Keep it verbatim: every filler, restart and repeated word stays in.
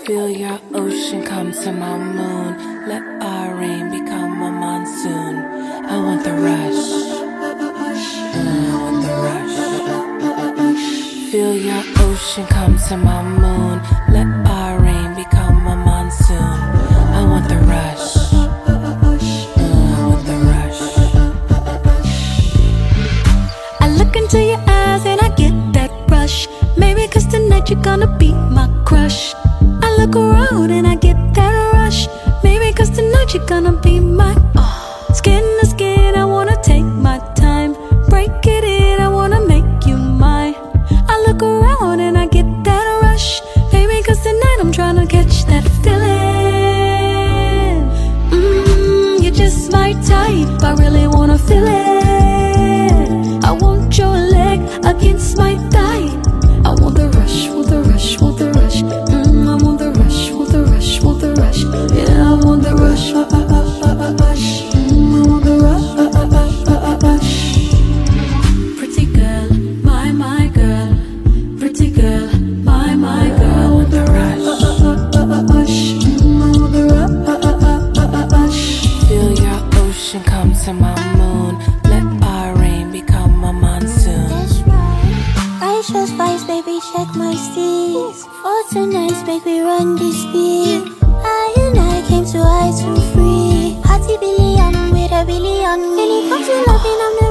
Feel your ocean come to my moon. Let our rain become a monsoon. I want the rush. I want the rush. Feel your ocean come to my moon. Let our rain become a monsoon. I want the rush. I want the rush. I look into your eyes and I get that rush. Maybe cause tonight you're gonna be my crush. I look around and I get that rush. Maybe cause tonight you're gonna be my uh, skin to skin. I wanna take my time, break it in, I wanna make you mine. I look around and I get that rush. Maybe cause tonight I'm tryna catch that feeling. Mmm, you're just my type, I really wanna feel it. I want your leg against my thigh. I want the rush, want the rush, want the rush. Mmm, I want the rush, want the rush, want the rush. Yeah, I want the rush, uh, uh, uh, uh, uh, rush. Mmm, I want the rush, uh, uh, uh, uh, uh, rush. Pretty girl, my, my girl. Pretty girl, my, my girl. I want the rush. Uh, uh, uh, uh, uh, rush. Mmm, I want the rush, uh, uh, uh, uh, uh, rush. Feel your ocean come to my moon. Let our rain become a monsoon. That's right. Righteous vibes, baby, check my steez. For tonight's make we run this beat. I and I came to hide for free. Hearty billion with a billion. When it comes to loving, I'm the